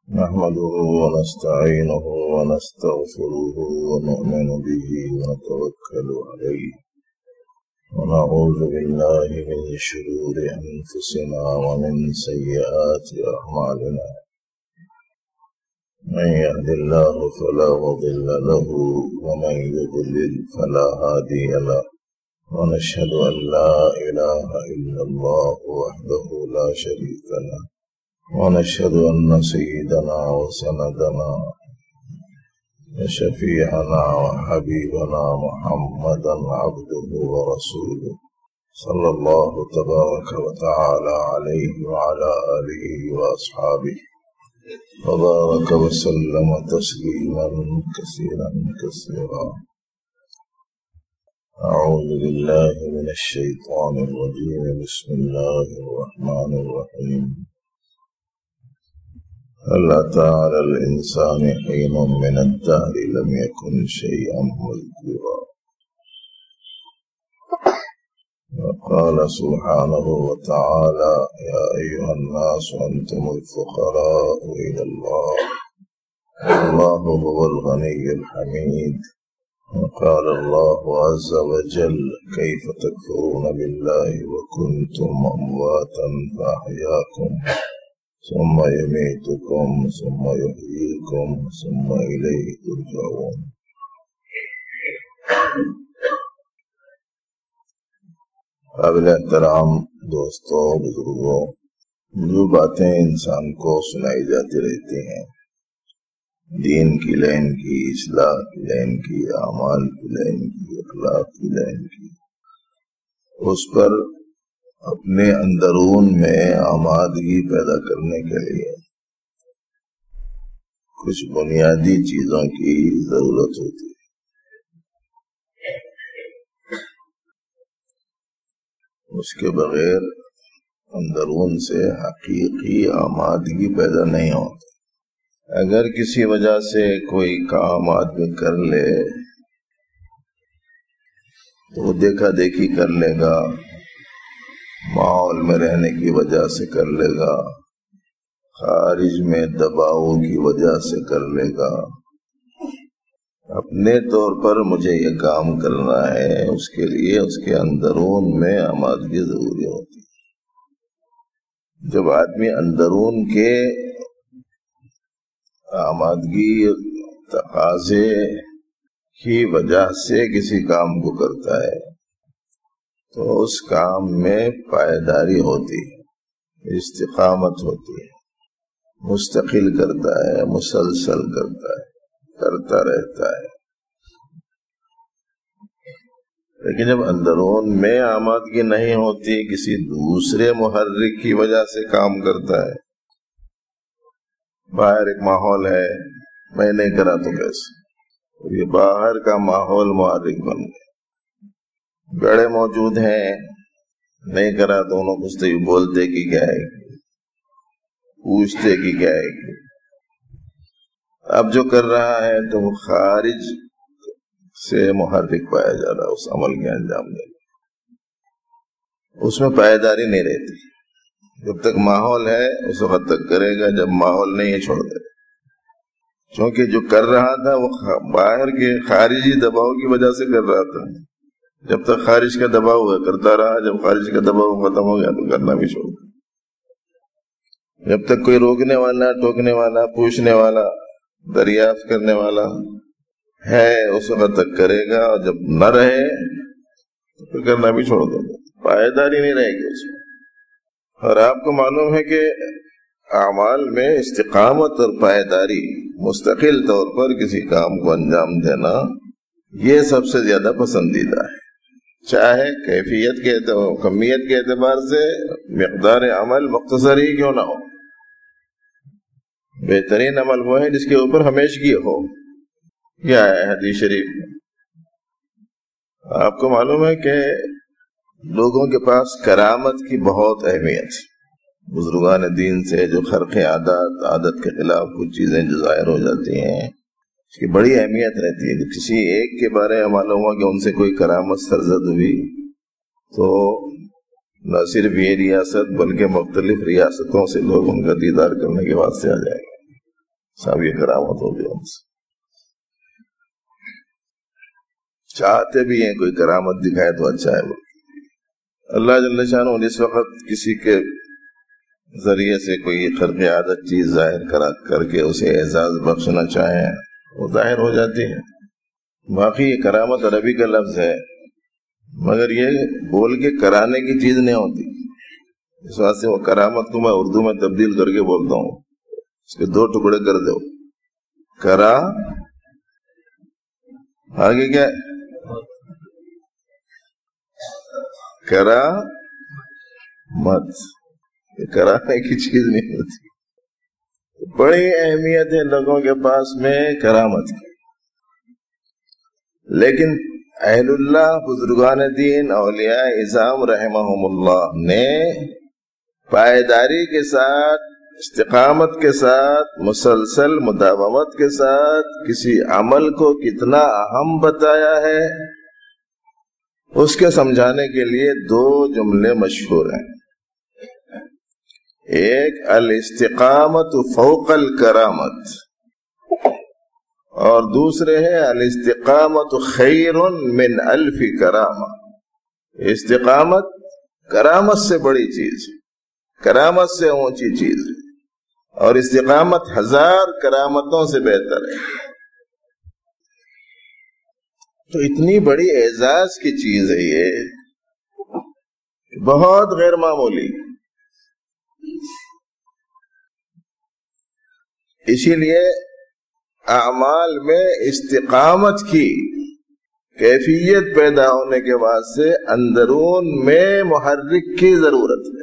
نحمده ونستعينه ونستغفره ونؤمن به ونتوكل عليه ونعوذ بالله من شرور أنفسنا ومن سيئات أعمالنا من يهد الله فلا مضل له ومن يضلل فلا هادي له ونشهد أن لا إله إلا الله وحده لا شريك له ونشهد أن سيدنا وسندنا وشفيعنا وحبيبنا محمدا عبده ورسوله صلى الله تبارك وتعالى عليه وعلى آله وأصحابه وبارك وسلم تسليما كثيرا كثيرا. أعوذ بالله من الشيطان الرجيم. بسم الله الرحمن الرحيم. هل أتى على الإنسان حين من الدهر لم يكن شيئا مذكورا. وقال سبحانه وتعالى يا أيها الناس أنتم الفقراء إلى الله والله هو الغني الحميد. وقال الله عز وجل كيف تكفرون بالله وكنتم أمواتا فأحياكم ثم يميتكم ثم يحييكم ثم إليه ترجعون. قابل احترام دوستوں، بزرگوں، جو باتیں انسان کو سنائی جاتی رہتی ہیں، دین کی لائن کی، اصلاح کی لائن کی، اعمال کی لائن کی، اخلاق کی لائن کی، اس پر اپنے اندرون میں آمادگی پیدا کرنے کے لیے کچھ بنیادی چیزوں کی ضرورت ہوتی ہے۔ اس کے بغیر اندرون سے حقیقی آمادگی پیدا نہیں ہوتی۔ اگر کسی وجہ سے کوئی کام آدمی کر لے تو وہ دیکھا دیکھی کر لے گا، ماحول میں رہنے کی وجہ سے کر لے گا، خارج میں دباؤ کی وجہ سے کر لے گا۔ اپنے طور پر مجھے یہ کام کرنا ہے، اس کے لیے اس کے اندرون میں آمادگی ضروری ہوتی ہے۔ جب آدمی اندرون کے آمادگی تقاضے کی وجہ سے کسی کام کو کرتا ہے تو اس کام میں پائیداری ہوتی ہے، استقامت ہوتی ہے، مستقل کرتا ہے، مسلسل کرتا ہے، کرتا رہتا ہے۔ لیکن جب اندرون میں آمادگی نہیں ہوتی، کسی دوسرے محرک کی وجہ سے کام کرتا ہے، باہر ایک ماحول ہے، میں نہیں کرا تو کیسے، یہ باہر کا ماحول محرک بن گیا، بڑے موجود ہیں، نہیں کرا تو انہوں کچھ تو یہ بولتے کہ کیا ہے، پوچھتے کہ کیا ہے۔ اب جو کر رہا ہے تو وہ خارج سے محرک پایا جا رہا ہے، اس عمل کے انجام دینے، اس میں پائیداری نہیں رہتی۔ جب تک ماحول ہے اس وقت تک کرے گا، جب ماحول نہیں ہے چھوڑ دے گا، کیونکہ جو کر رہا تھا وہ باہر کے خارجی دباؤ کی وجہ سے کر رہا تھا۔ جب تک خارج کا دباؤ ہے کرتا رہا، جب خارج کا دباؤ ختم ہو گیا تو کرنا بھی چھوڑ دیا۔ جب تک کوئی روکنے والا، ٹوکنے والا، پوچھنے والا، دریافت کرنے والا ہے اس وقت تک کرے گا، اور جب نہ رہے تو پھر کرنا بھی چھوڑ دے گا، پائیداری نہیں رہے گی اس میں۔ اور آپ کو معلوم ہے کہ اعمال میں استقامت اور پائیداری، مستقل طور پر کسی کام کو انجام دینا، یہ سب سے زیادہ پسندیدہ ہے، چاہے کیفیت کے کمیت کے اعتبار سے مقدار عمل مختصر ہی کیوں نہ ہو۔ بہترین عمل وہ ہے جس کے اوپر ہمیشگی ہو۔ کیا ہے حدیث شریف میں؟ آپ کو معلوم ہے کہ لوگوں کے پاس کرامت کی بہت اہمیت، بزرگان دین سے جو خرق عادت کے خلاف کچھ چیزیں جو ظاہر ہو جاتی ہیں، اس کی بڑی اہمیت رہتی ہے۔ کسی ایک کے بارے میں معلوم ہوا کہ ان سے کوئی کرامت سرزد ہوئی تو نہ صرف یہ ریاست بلکہ مختلف ریاستوں سے لوگ ان کا دیدار کرنے کے واسطے آ جائیں گے۔ صاحب یہ کرامت ہو گیا. چاہتے بھی ہیں کوئی کرامت دکھائے تو اچھا ہے. اللہ جل شانہ اس وقت کسی کے ذریعے سے کوئی خرق عادت چیز ظاہر کر کے اسے اعزاز بخشنا چاہیں وہ ظاہر ہو جاتی ہے. باقی یہ کرامت عربی کا لفظ ہے مگر یہ بول کے کرانے کی چیز نہیں ہوتی. اس واسطے وہ کرامت کو میں اردو میں تبدیل کر کے بولتا ہوں. اس کے 2 ٹکڑے کر دو. کرا آگے کیا کرا مت. یہ کرانے کی چیز نہیں ہوتی. بڑی اہمیت ہے لوگوں کے پاس میں کرامت کی. لیکن اہل اللہ بزرگان دین اولیاء اعظام رحمہم اللہ نے پائیداری کے ساتھ استقامت کے ساتھ مسلسل مداومت کے ساتھ کسی عمل کو کتنا اہم بتایا ہے اس کے سمجھانے کے لیے 2 جملے مشہور ہیں. ایک الاستقامت فوق الکرامت اور دوسرے ہے الاستقامت خیر من 1000 کرامہ. استقامت کرامت سے بڑی چیز، کرامت سے اونچی چیز، اور استقامت 1000 کرامتوں سے بہتر ہے. تو اتنی بڑی اعزاز کی چیز ہے یہ، بہت غیر معمولی. اسی لیے اعمال میں استقامت کی کیفیت پیدا ہونے کے واسطے اندرون میں محرک کی ضرورت ہے.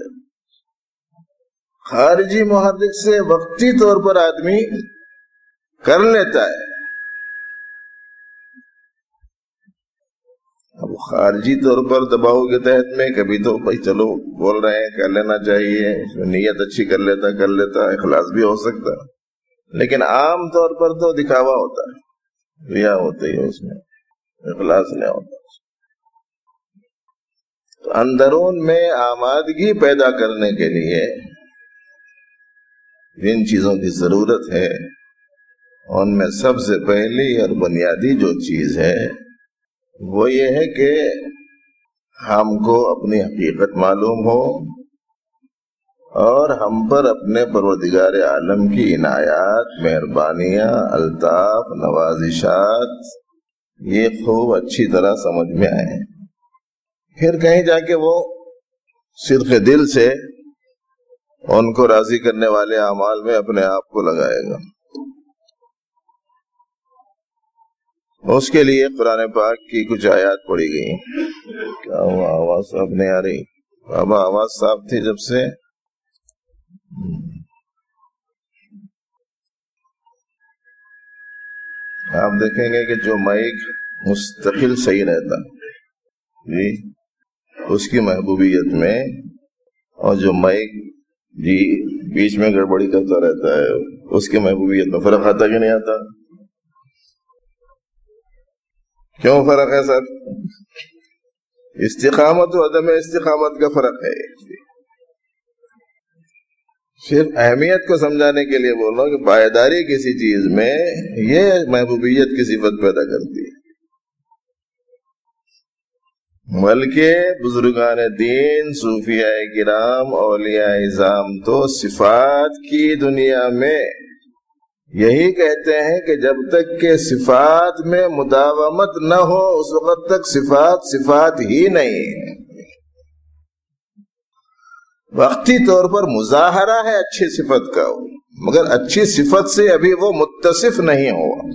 خارجی محرک سے وقتی طور پر آدمی کر لیتا ہے. اب خارجی طور پر دباؤ کے تحت میں کبھی تو بھائی چلو بول رہے ہیں کر لینا چاہیے، اس میں نیت اچھی کر لیتا اخلاص بھی ہو سکتا، لیکن عام طور پر تو دکھاوا ہوتا ہے، ریا ہوتی ہے، اس میں اخلاص نہیں ہوتا. تو اندرون میں آمادگی پیدا کرنے کے لیے جن چیزوں کی ضرورت ہے ان میں سب سے پہلی اور بنیادی جو چیز ہے وہ یہ ہے کہ ہم کو اپنی حقیقت معلوم ہو اور ہم پر اپنے پروردگار عالم کی عنایات، مہربانیاں، الطاف، نوازشات یہ خوب اچھی طرح سمجھ میں آئے. پھر کہیں جا کے وہ صدق دل سے ان کو راضی کرنے والے اعمال میں اپنے آپ کو لگائے گا. اس کے لیے قرآن پاک کی کچھ آیات پڑھی گئی. کیا ہوا؟ آواز صاف نہیں آ رہی؟ بابا آواز صاف تھی جب سے. آپ دیکھیں گے کہ جو مائک مستقل صحیح رہتا جی اس کی محبوبیت میں، اور جو مائک جی بیچ میں گڑبڑی کرتا رہتا ہے اس کی محبوبیت میں فرق آتا کہ نہیں آتا؟ کیوں فرق ہے سر؟ استقامت و عدم استقامت کا فرق ہے. صرف اہمیت کو سمجھانے کے لیے بول رہا ہوں کہ پائیداری کسی چیز میں یہ محبوبیت کی صفت پیدا کرتی ہے. بلکہ بزرگان دین، صوفیاء کرام، اولیاء اعظام تو صفات کی دنیا میں یہی کہتے ہیں کہ جب تک کہ صفات میں مداومت نہ ہو اس وقت تک صفات ہی نہیں. وقتی طور پر مظاہرہ ہے اچھی صفت کا، مگر اچھی صفت سے ابھی وہ متصف نہیں ہوا.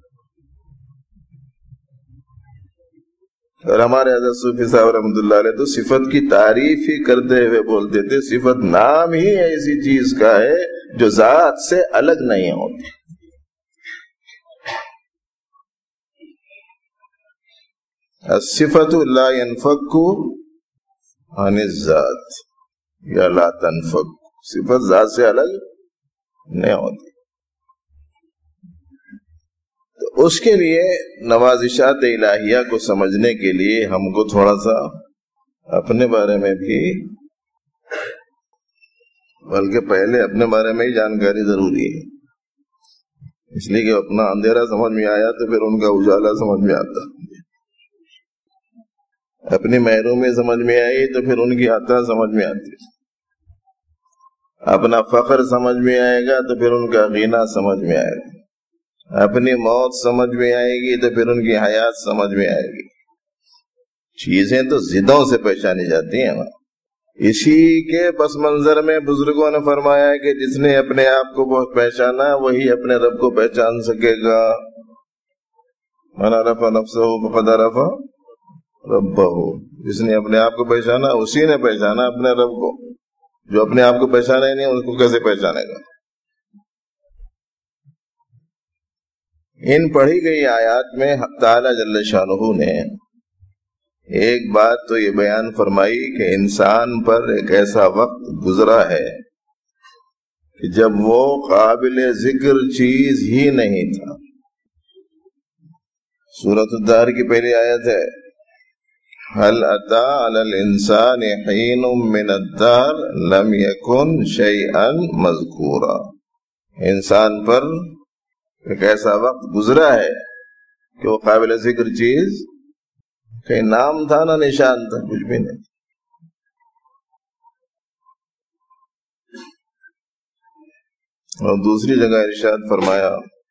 اور ہمارے حضرت صوفی صاحب رحمۃ اللہ علیہ تو صفت کی تعریف ہی کرتے ہوئے بولتے تھے صفت نام ہی ایسی چیز کا ہے جو ذات سے الگ نہیں ہوتی. الصفت لا ينفك عن الذات یا لا تنفك، صفت ذات سے الگ نہیں ہوتی. تو اس کے لیے نوازشات الہیہ کو سمجھنے کے لیے ہم کو تھوڑا سا اپنے بارے میں بھی، بلکہ پہلے اپنے بارے میں ہی جانکاری ضروری ہے. اس لیے کہ اپنا اندھیرا سمجھ میں آیا تو پھر ان کا اجالا سمجھ میں آتا، اپنی محرومی سمجھ میں آئی تو پھر ان کی عطا سمجھ میں آتی، اپنا فخر سمجھ میں آئے گا تو پھر ان کا غنا سمجھ میں آئے گا، اپنی موت سمجھ میں آئے گی تو پھر ان کی حیات سمجھ میں آئے گی۔ چیزیں تو ضدوں سے پہچانی جاتی ہیں نا۔ اسی کے پس منظر میں بزرگوں نے فرمایا کہ جس نے اپنے آپ کو پہچانا وہی اپنے رب کو پہچان سکے گا۔ من عرف نفسہ فقد عرف ربہ، جس نے اپنے آپ کو پہچانا اسی نے پہچانا اپنے رب کو، جو اپنے آپ کو پہچانا ہی نہیں اس کو کیسے پہچانے گا؟ ان پڑھی گئی آیات میں حق تعالی جل شانہ نے ایک بات تو یہ بیان فرمائی کہ انسان پر ایک ایسا وقت گزرا ہے کہ جب وہ قابل ذکر چیز ہی نہیں تھا۔ سورۃ الدہر کی پہلی آیت ہے هل اتى على الانسان حين من الدهر لم يكن شيئا مذكورا، انسان پر ایک ایسا وقت گزرا ہے کہ وہ قابل ذکر چیز کہیں نام تھا نہ نشان تھا، کچھ بھی نہیں۔ اور دوسری جگہ ارشاد فرمایا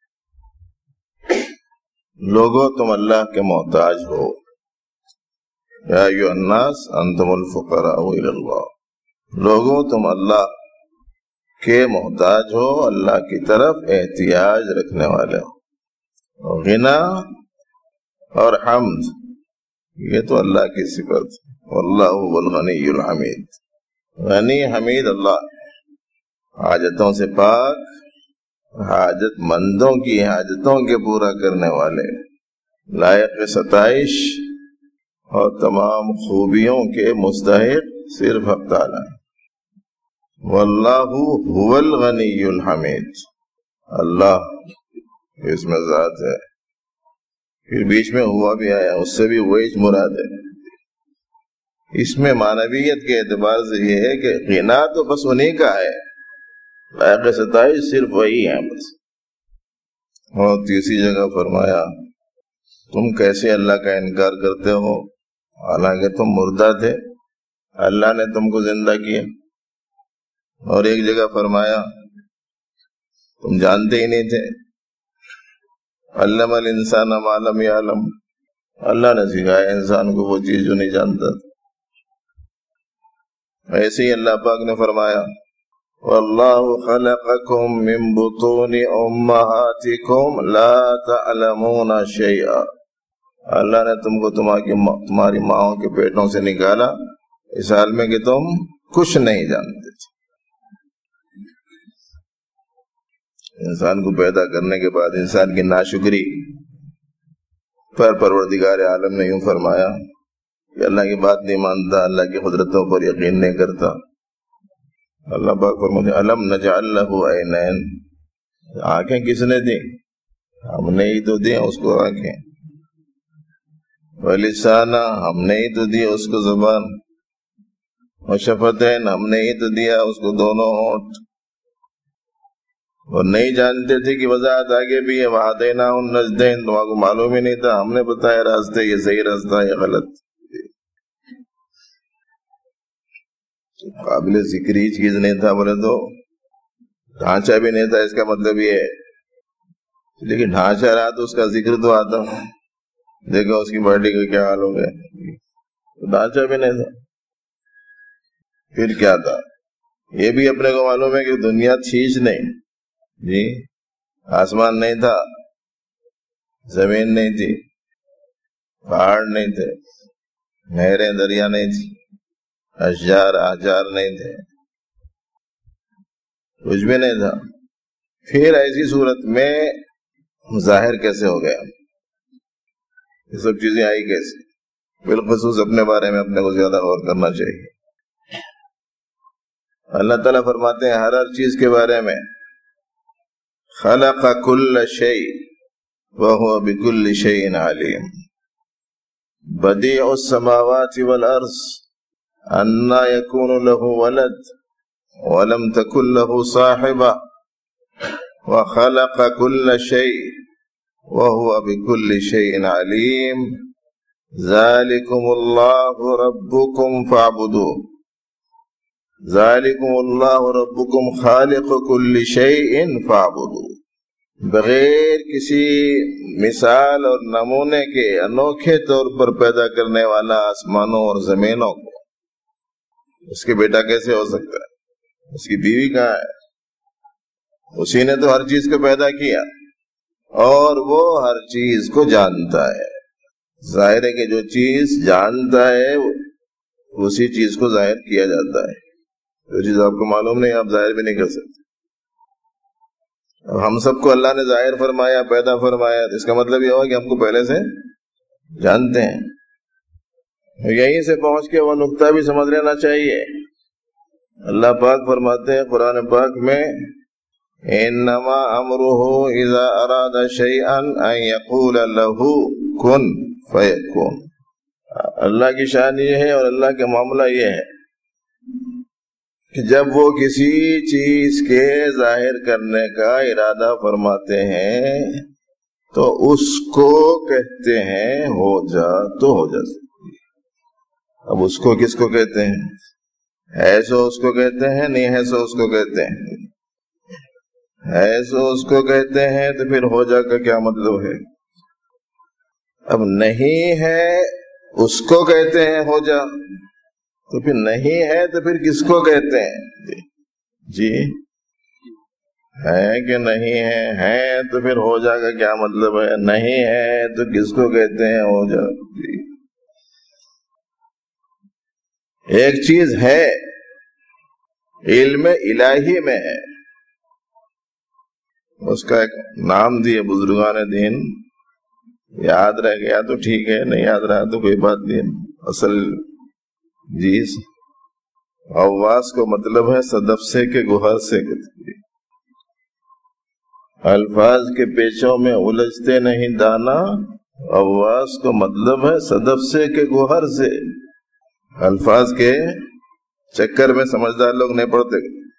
لوگو تم اللہ کے محتاج ہو، یا ایھا الناس انتم الفقراء الی اللہ، لوگوں تم اللہ کے محتاج ہو، اللہ کی طرف احتیاج رکھنے والے ہو۔ غنا اور حمد یہ تو اللہ کی صفت، واللہ هو الغنی الحمید، غنی حمید اللہ، حاجتوں سے پاک، حاجت مندوں کی حاجتوں کے پورا کرنے والے، لائق ستائش اور تمام خوبیوں کے مستحق صرف حق تعالی ہے۔ واللہ هو الغنی الحمید، اللہ اس میں ذات ہے، پھر بیچ میں ہوا بھی آیا، اس سے بھی وہی مراد ہے۔ اس میں معنویت کے اعتبار سے یہ ہے کہ غنا تو بس انہیں کا ہے، لائق ستائش صرف وہی ہیں بس۔ اور تیسری جگہ فرمایا تم کیسے اللہ کا انکار کرتے ہو حالانکہ تم مردہ تھے، اللہ نے تم کو زندہ کیا۔ اور ایک جگہ فرمایا تم جانتے ہی نہیں تھے، علم الانسان ما لم یعلم، اللہ نے سکھایا انسان کو وہ چیز جو نہیں جانتا تھا۔ ایسے ہی اللہ پاک نے فرمایا واللہ خلقکم من بطون امہاتکم لا تعلمون شیئا، اللہ نے تم کو تمہاری ماؤں کے پیٹوں سے نکالا اس حال میں کہ تم کچھ نہیں جانتے تھے۔ انسان کو پیدا کرنے کے بعد انسان کی ناشکری پر پروردگار عالم نے یوں فرمایا کہ اللہ کی بات نہیں مانتا، اللہ کی قدرتوں پر یقین نہیں کرتا۔ اللہ پاک فرماتے الم نجعل لہ عینین، آنکھیں کس نے دی؟ ہم نے ہی تو دی اس کو آنکھیں، ولسانا، ہم نے ہی تو دیا اس کو زبان، وشفتین، ہم نے ہی تو دیا اس کو دونوں ہونٹ۔ اور نہیں جانتے تھے کہ وضاحت آگے بھی ہے وَهَدَيْنَاهُ النَّجْدَيْنِ، تمہارے کو معلوم ہی نہیں تھا، ہم نے بتایا راستے، یہ صحیح راستہ یہ غلط۔ قابل ذکر ہی چیز نہیں تھا بولے تو ڈھانچہ بھی نہیں تھا، اس کا مطلب یہ ہے، لیکن ڈھانچہ رہا تو اس کا ذکر تو آتا۔ دیکھو اس کی باڈی کا کیا حال ہو گیا، ڈھانچہ بھی نہیں تھا، پھر کیا تھا؟ یہ بھی اپنے کو معلوم ہے کہ دنیا تھیچ نہیں جی، آسمان نہیں تھا، زمین نہیں تھی، پہاڑ نہیں تھے، نہریں دریا نہیں تھی، اشجار احجار نہیں تھے، کچھ بھی نہیں تھا۔ پھر ایسی صورت میں ظاہر کیسے ہو گیا؟ یہ سب چیزیں آئی کیسے؟ بالخصوص اپنے بارے میں اپنے کو زیادہ غور کرنا چاہیے۔ اللہ تعالیٰ فرماتے ہیں ہر چیز کے بارے میں خلق کل شیء وهو بكل شیء علیم، بدیع السماوات والارض انا یکون له ولد ولم تکن له صاحبہ وخلق كل شيء وهو بكل شيء عليم ذلكم الله ربكم فاعبدوه ذلكم الله ربكم خالق كل شيء فاعبدوه. بغیر کسی مثال اور نمونے کے انوکھے طور پر پیدا کرنے والا آسمانوں اور زمینوں کو. اس کے بیٹا کیسے ہو سکتا ہے؟ اس کی بیوی کہاں ہے؟ اسی نے تو ہر چیز کو پیدا کیا اور وہ ہر چیز کو جانتا ہے. ظاہر ہے کہ جو چیز جانتا ہے اسی چیز کو ظاہر کیا جاتا ہے. جو چیز آپ کو معلوم نہیں آپ ظاہر بھی نہیں کر سکتے. اب ہم سب کو اللہ نے ظاہر فرمایا، پیدا فرمایا، اس کا مطلب یہ ہوا کہ ہم کو پہلے سے جانتے ہیں. یہیں سے پہنچ کے وہ نقطہ بھی سمجھ لینا چاہیے. اللہ پاک فرماتے ہیں قرآن پاک میں انما امرہ اذا اراد شیئا ان یقول لہ کن فیکون. اللہ کی شان یہ ہے اور اللہ کا معاملہ یہ ہے کہ جب وہ کسی چیز کے ظاہر کرنے کا ارادہ فرماتے ہیں تو اس کو کہتے ہیں ہو جا تو ہو جاتا. اب اس کو کس کو کہتے ہیں؟ ہے سو اس کو کہتے ہیں، نہیں ہے سو اس کو کہتے ہیں. ہے سو اس کو کہتے ہیں تو پھر ہو جا کا کیا مطلب ہے؟ اب نہیں ہے اس کو کہتے ہیں ہو جا، تو پھر نہیں ہے تو پھر کس کو کہتے ہیں؟ جی ہے کہ نہیں ہے تو پھر ہو جا کا کیا مطلب ہے؟ نہیں ہے تو کس کو کہتے ہیں ہو جا. جی ایک چیز ہے، علم الہی میں ہے، اس کا ایک نام دیے بزرگان دین. یاد رہ گیا تو ٹھیک ہے، نہیں یاد رہا تو کوئی بات نہیں. اصل جیز حواس کو مطلب ہے صدف سے کہ گوہر سے. الفاظ کے پیچوں میں الجھتے نہیں دانا، حواس کو مطلب ہے صدف سے کہ گوہر سے. الفاظ کے چکر میں سمجھدار لوگ نہیں پڑتے.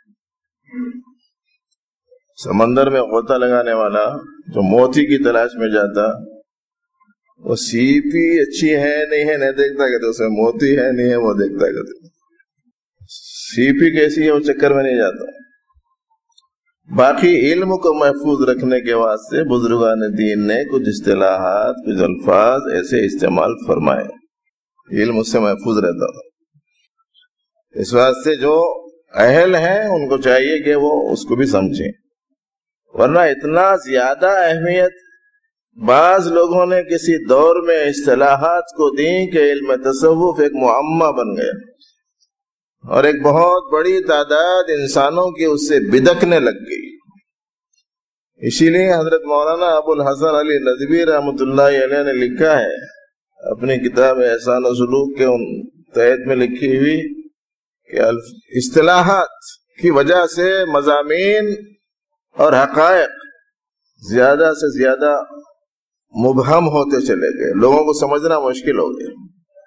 سمندر میں غوطہ لگانے والا جو موتی کی تلاش میں جاتا، وہ سیپی اچھی ہے نہیں ہے نہیں دیکھتا کہتے، اس میں موتی ہے نہیں ہے وہ دیکھتا کہتے. سیپی کیسی ہے وہ چکر میں نہیں جاتا. باقی علم کو محفوظ رکھنے کے واسطے بزرگان دین نے کچھ اصطلاحات، کچھ الفاظ ایسے استعمال فرمائے. علم اس سے محفوظ رہتا تھا. اس واسطے جو اہل ہیں ان کو چاہیے کہ وہ اس کو بھی سمجھیں، ورنہ اتنا زیادہ اہمیت بعض لوگوں نے کسی دور میں اصطلاحات کو دی کہ علم تصوف ایک معمہ بن گیا اور ایک بہت بڑی تعداد انسانوں کی اس سے بدکنے لگ گئی. اسی لیے حضرت مولانا ابو الحسن علی ندوی رحمۃ اللہ علیہ نے لکھا ہے اپنی کتاب احسان و سلوک کے ان تحت میں لکھی ہوئی کہ اصطلاحات کی وجہ سے مضامین اور حقائق زیادہ سے زیادہ مبہم ہوتے چلے گئے، لوگوں کو سمجھنا مشکل ہو گیا.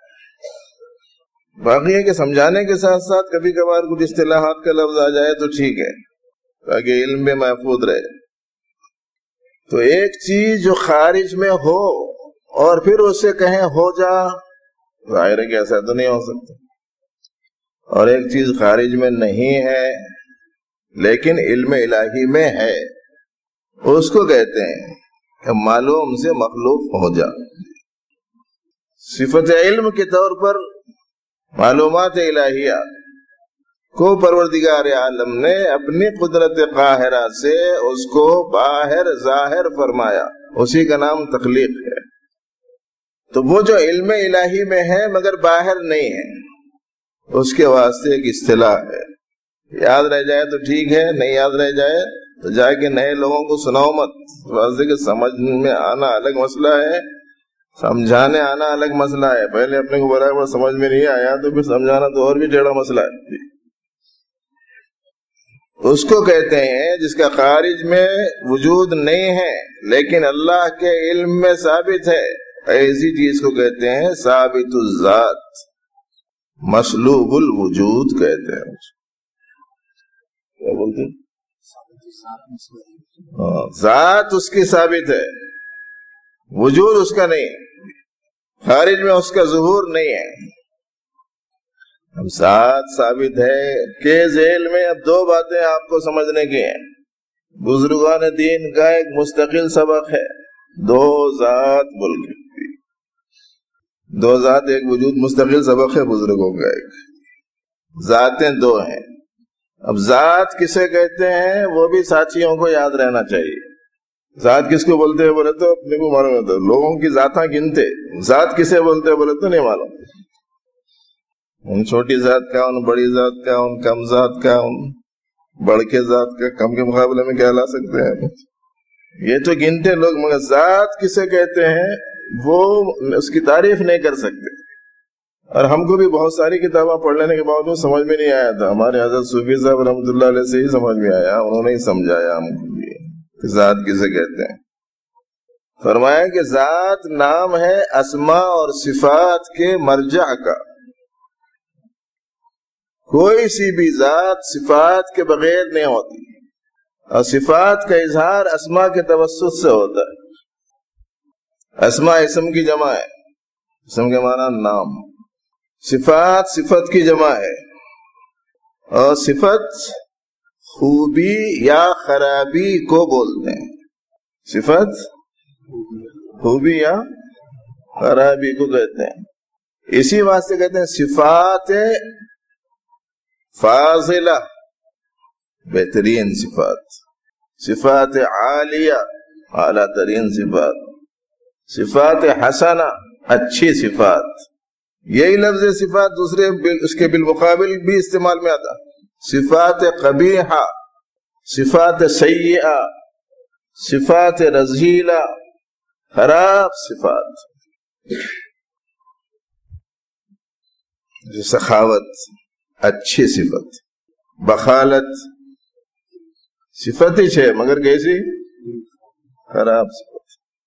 باقی ہے کہ سمجھانے کے ساتھ ساتھ کبھی کبھار کچھ اصطلاحات کا لفظ آ جائے تو ٹھیک ہے تاکہ علم بھی محفوظ رہے. تو ایک چیز جو خارج میں ہو اور پھر اسے کہیں ہو جا، ظاہر ہے کہ ایسا تو نہیں ہو سکتا. اور ایک چیز خارج میں نہیں ہے لیکن علم الہی میں ہے، اس کو کہتے ہیں کہ معلوم سے مخلوق ہو جا. صفت علم کے طور پر معلومات الہیہ کو پروردگار عالم نے اپنی قدرت قاہرہ سے اس کو باہر ظاہر فرمایا، اسی کا نام تخلیق ہے. تو وہ جو علم الہی میں ہے مگر باہر نہیں ہے، اس کے واسطے ایک اصطلاح ہے. یاد رہ جائے تو ٹھیک ہے، نہیں یاد رہ جائے تو جا کے نئے لوگوں کو سناؤ مت. واسطے کہ سمجھ میں آنا الگ مسئلہ ہے، سمجھانے آنا الگ مسئلہ ہے. پہلے اپنے کو برابر سمجھ میں نہیں آیا تو پھر سمجھانا تو اور بھی ٹیڑھا مسئلہ ہے. اس کو کہتے ہیں جس کا خارج میں وجود نہیں ہے لیکن اللہ کے علم میں ثابت ہے، ایسی چیز کو کہتے ہیں ثابت الذات، مسلوب الوجود کہتے ہیں. کیا بولتے ہیں؟ ذات اس کی ثابت ہے، وجود اس کا نہیں، خارج میں اس کا ظہور نہیں ہے. اب ذات ثابت ہے کہ ذیل میں اب دو باتیں آپ کو سمجھنے کی ہیں. بزرگان دین کا ایک مستقل سبق ہے، دو ذات بول کے، دو ذات ایک وجود مستقل سبق ہے بزرگوں کا. ایک ذاتیں دو ہیں. اب ذات کسے کہتے ہیں وہ بھی ساتھیوں کو یاد رہنا چاہیے. ذات کس کو بولتے ہیں بولے تو اپنے کو معلوم ہوتا، لوگوں کی ذاتاں گنتے، ذات کسے بولتے ہیں بولے تو نہیں معلوم. ان چھوٹی ذات کا، ان بڑی ذات کا، ان کم ذات کا، ان بڑھ کے ذات کا، کم کے مقابلے میں کیا لا سکتے ہیں، یہ تو گنتے لوگ. مگر ذات کسے کہتے ہیں وہ اس کی تعریف نہیں کر سکتے. اور ہم کو بھی بہت ساری کتابیں پڑھ لینے کے باوجود سمجھ میں نہیں آیا تھا. ہمارے حضرت صوفی صاحب رحمۃ اللہ علیہ سے ہی سمجھ میں آیا، انہوں نے ہی سمجھایا ہم کو کہ ذات کسے کہتے ہیں. فرمایا کہ ذات نام ہے اسماء اور صفات کے مرجع کا. کوئی سی بھی ذات صفات کے بغیر نہیں ہوتی، اور صفات کا اظہار اسماء کے توسط سے ہوتا ہے. اسماء اسم کی جمع ہے، اسم کے معنی نام. صفات صفت کی جمع ہے، اور صفت خوبی یا خرابی کو بولتے ہیں. صفت خوبی یا خرابی کو کہتے ہیں. اسی واسطے کہتے ہیں صفات فاضلہ، بہترین صفات. صفات عالیہ، اعلیٰ ترین صفات. صفات حسنہ، اچھی صفات. یہی لفظ صفات دوسرے اس کے بالمقابل بھی استعمال میں آتا. صفات قبیحہ، صفات سیئہ، صفات رذیلہ، خراب صفات. سخاوت اچھی صفت، بخالت صفت ہی ہے مگر کیسی؟ خراب صفت.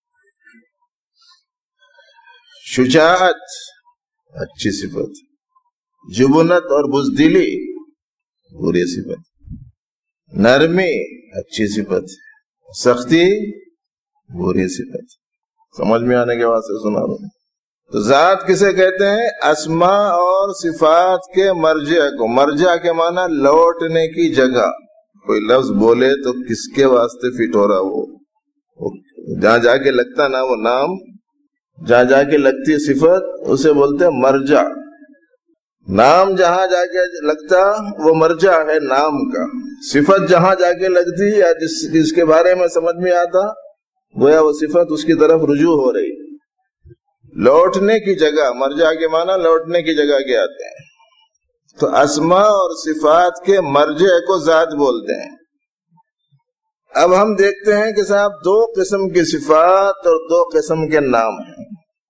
شجاعت اچھی صفت، جبنت اور بزدلی بری صفت. نرمی اچھی صفت، سختی بری صفت. سمجھ میں آنے کے واسطے سنا رہا ہوں. تو ذات کسے کہتے ہیں؟ اسماء اور صفات کے مرجع کو. مرجع کے معنی لوٹنے کی جگہ. کوئی لفظ بولے تو کس کے واسطے فٹ ہو رہا، وہ جہاں جا کے لگتا نا وہ نام، جہاں جا کے لگتی صفت اسے بولتے ہیں مرجع. نام جہاں جا کے لگتا وہ مرجع ہے نام کا. صفت جہاں جا کے لگتی یا جس کے بارے میں سمجھ میں آتا گویا وہ صفت اس کی طرف رجوع ہو رہی. لوٹنے کی جگہ، مرجع کے معنی لوٹنے کی جگہ کے آتے ہیں. تو اسماء اور صفات کے مرجع کو ذات بولتے ہیں. اب ہم دیکھتے ہیں کہ صاحب دو قسم کی صفات اور دو قسم کے نام ہیں.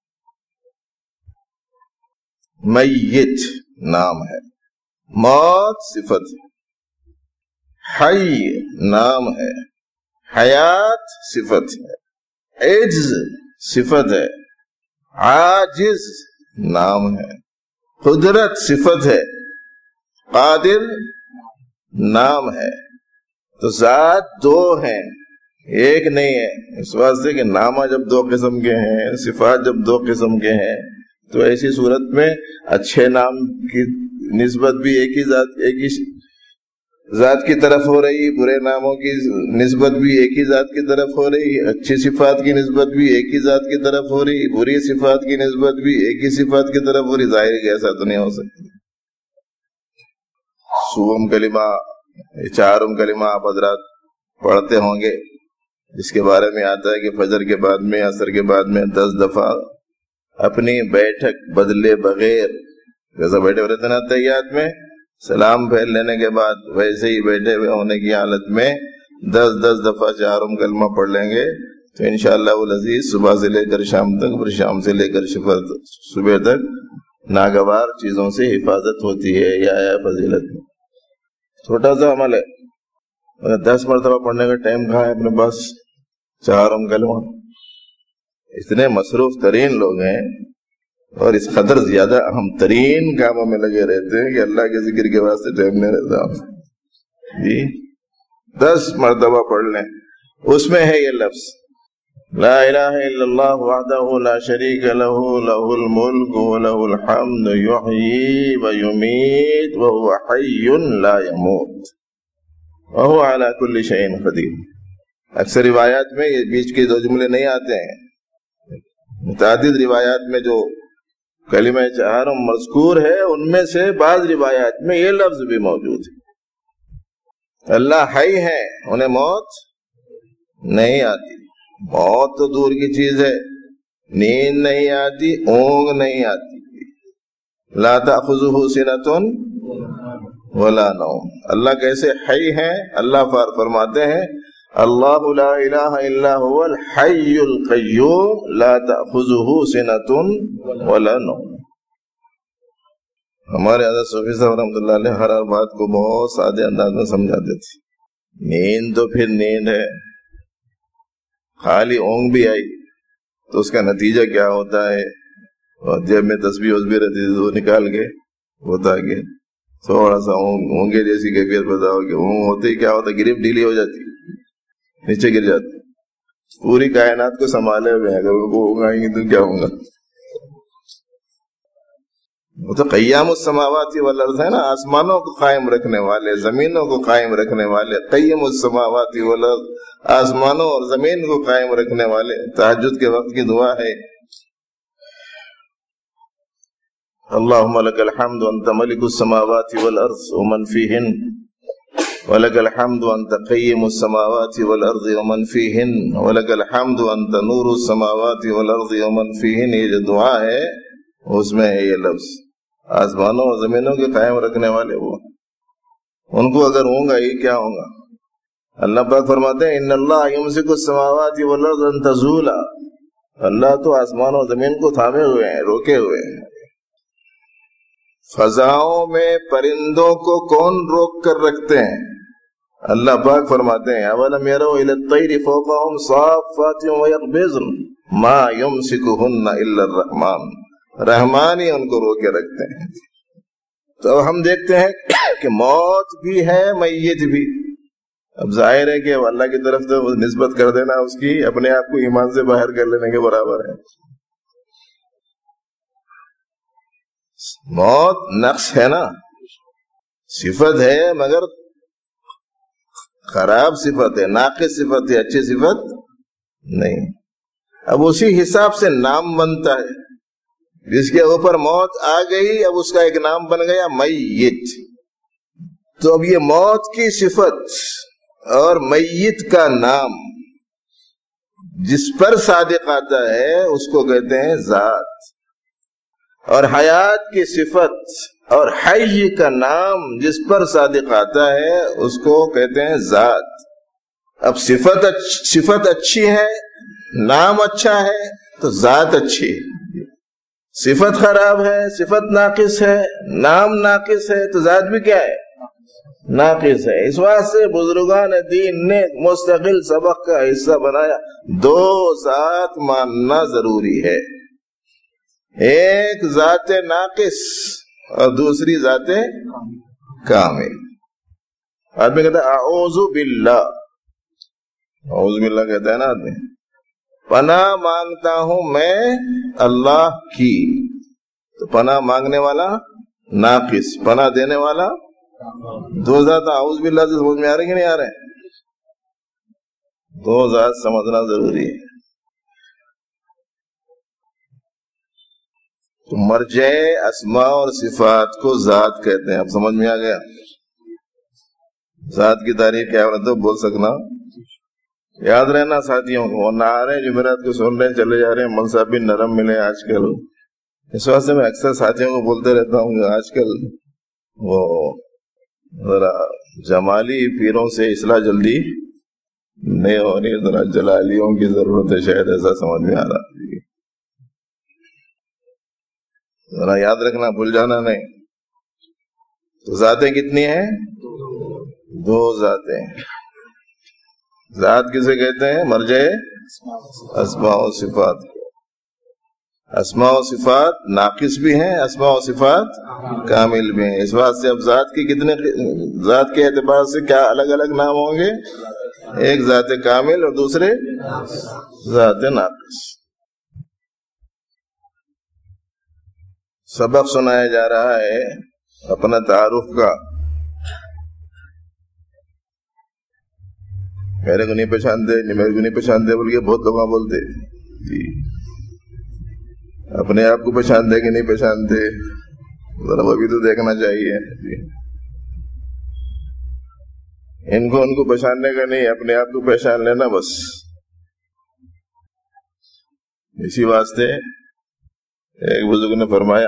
میت نام ہے، موت صفت ہے. حی نام ہے، حیات صفت ہے. عجز صفت ہے، عاجز نام ہے. قدرت صفت ہے، قادر نام ہے. تو ذات دو ہیں، ایک نہیں ہے. اس واسطے کہ نامہ جب دو قسم کے ہیں، صفات جب دو قسم کے ہیں، تو ایسی صورت میں اچھے نام کی نسبت بھی ایک ہی ذات کی طرف ہو رہی، برے ناموں کی نسبت بھی ایک ہی ذات کی طرف ہو رہی، اچھی صفات کی نسبت بھی ایک ہی ذات کی طرف ہو رہی، بری صفات کی نسبت بھی ایک ہی صفات کی طرف ہو رہی. ظاہر کہ ایسا تو نہیں ہو سکتا. صوم کلمہ، چارم کلمہ آپ حضرات پڑھتے ہوں گے، جس کے بارے میں آتا ہے کہ فجر کے بعد میں، عصر کے بعد میں 10 دفعہ اپنی بیٹھک بدلے بغیر، جیسا بیٹھے ہوئے رہتے نا تحیات میں، سلام پھیر لینے کے بعد ویسے ہی بیٹھے ہوئے ہونے کی حالت میں 10 دفعہ چارم کلمہ پڑھ لیں گے تو انشاءاللہ العزیز صبح سے لے کر شام تک، پھر شام سے لے کر صبح تک ناگوار چیزوں سے حفاظت ہوتی ہے. یا فضیلت میں چھوٹا سا عمل ہے، 10 مرتبہ پڑھنے کا ٹائم کہاں ہے اپنے پاس؟ چارم کلمہ. اتنے مصروف ترین لوگ ہیں اور اس قدر زیادہ اہم ترین کاموں میں لگے رہتے ہیں کہ اللہ کے ذکر کے واسطے ٹائم نہیں رہتا. جی 10 مرتبہ پڑھ لیں. اس میں ہے یہ لفظ لا الہ الا اللہ وحدہ لا شریک لہ لہ الملک ولہ الحمد یحیی ویمیت وہو حی لا یموت وہو علی کل شیء قدیر. اکثر روایات میں یہ بیچ کے دو جملے نہیں آتے ہیں. متعدد روایات میں جو کلمہ چہارم مذکور ہے ان میں سے بعض روایات میں یہ لفظ بھی موجود ہے. اللہ حی ہے، انہیں موت نہیں آتی. موت تو دور کی چیز ہے، نیند نہیں آتی، اونگ نہیں آتی. لا تأخذہ سنۃ ولا نوم. اللہ کیسے حی ہیں؟ اللہ فرماتے ہیں اللہ لا الہ الا هو الحی القیوم لا تأخذہ سنۃ ولا نوم. ہمارے حضرت صوفی صاحب رحمۃ اللہ علیہ ہر بات کو بہت سادے انداز میں سمجھاتے تھے. نیند تو پھر نیند ہے، خالی اونگ بھی آئی تو اس کا نتیجہ کیا ہوتا ہے؟ اور جب میں تسبیح وسبیح رہتی تھی تو نکال کے ہوتا کہ تھوڑا سا اونگے جیسی کیفیت بتاؤ کہ اونگ ہوتے ہی کیا ہوتا؟ گریپ ڈھیلی ہو جاتی، نیچے گر جاتی. پوری کائنات کو سنبھالے ہوئے ہیں، اگر وہ اونگ آئیں گی تو کیا ہوں گا؟ وہ تو قیام السماوات والارض ہے نا، آسمانوں کو قائم رکھنے والے، زمینوں کو قائم رکھنے والے. قیم السماوات والارض، آسمانوں اور زمین کو قائم رکھنے والے. تہجد کے وقت کی دعا ہے اللہم لک الحمد انت ملک السماوات والارض ومن فیہن ولک الحمد انت قیم السماوات والارض ومن فیہن ولک الحمد انت نور السماوات والارض ومن فیہن. یہ جو دعا ہے اس میں ہے یہ لفظ آسمانوں اور زمینوں کے قائم رکھنے والے. وہ ان کو اگر ہوں گا یہ کیا ہوں گا؟ اللہ پاک فرماتے ہیں ان اللہ یمسک السماوات والارض ان تزولا. اللہ تو آسمان اور زمین کو تھامے ہوئے ہیں، روکے ہوئے ہیں. فضاؤں میں پرندوں کو کون روک کر رکھتے ہیں؟ اللہ پاک فرماتے ہیں اولم یروا الی الطیر فوقہم صافات ویقبضن ما یمسکہن الا الرحمن. رحمان ہی ان کو روکے رکھتے ہیں. تو ہم دیکھتے ہیں کہ موت بھی ہے، میت بھی. اب ظاہر ہے کہ اللہ کی طرف تو نسبت کر دینا اس کی اپنے آپ کو ایمان سے باہر کر لینے کے برابر ہے. موت نقص ہے نا، صفت ہے مگر خراب صفت ہے، ناقص صفت ہے، اچھی صفت نہیں. اب اسی حساب سے نام بنتا ہے. جس کے اوپر موت آ گئی اب اس کا ایک نام بن گیا میت. تو اب یہ موت کی صفت اور میت کا نام جس پر صادق آتا ہے اس کو کہتے ہیں ذات، اور حیات کی صفت اور حی کا نام جس پر صادق آتا ہے اس کو کہتے ہیں ذات. اب صفت اچھی ہے، نام اچھا ہے تو ذات اچھی ہے. صفت خراب ہے، صفت ناقص ہے، نام ناقص ہے تو ذات بھی کیا ہے؟ ناقص ہے. اس واسطے بزرگان دین نے مستقل سبق کا حصہ بنایا دو ذات ماننا ضروری ہے. ایک ذات ناقص اور دوسری ذات کامل. آدمی کہتا ہے اعوذ باللہ، اعوذ باللہ کہتا ہے نا آدمی، پناہ مانگتا ہوں میں اللہ کی. تو پناہ مانگنے والا ناقص، پناہ دینے والا. دو ذات اعوذ باللہ سے سمجھ میں آ رہے کہ نہیں آ رہے؟ دو ذات سمجھنا ضروری ہے. تو مرجع اسماء اور صفات کو ذات کہتے ہیں. اب سمجھ میں آ گیا؟ ذات کی تعریف کیا تو بول سکنا یاد رہنا ساتھیوں کو. نہ آ رہے جمعرات کو سن رہے چلے جا رہے ہیں، منصب بھی نرم ملے آج کل. اس واسطے میں اکثر ساتھیوں کو بولتے رہتا ہوں کہ آج کل وہ ذرا جمالی پیروں سے اصلاح جلدی نہیں ہو رہی، ذرا جلالیوں کی ضرورت ہے شاید، ایسا سمجھ میں آ رہا. ذرا یاد رکھنا، بھول جانا نہیں. تو ذاتیں کتنی ہیں؟ دو ذاتیں. ذات کسے کہتے ہیں؟ مرجع اسماء و صفات. اسماء و صفات ناقص بھی ہیں، اسماء و صفات کامل بھی ہیں. اس بات سے اب ذات کی کتنے، ذات کے اعتبار سے کیا الگ الگ نام ہوں گے؟ ایک ذات کامل اور دوسرے ذات ناقص. سبق سنایا جا رہا ہے اپنا تعارف کا. میرے کو نہیں پہچانتے، میرے کو نہیں پہچانتے بول کے بہت لوگ بولتے جی. اپنے آپ کو پہچانتے کہ نہیں پہچانتے ذرا وہ بھی تو دیکھنا چاہیے جی. ان کو پہچاننے کا نہیں، اپنے آپ کو پہچان لینا بس. اسی واسطے ایک بزرگ نے فرمایا،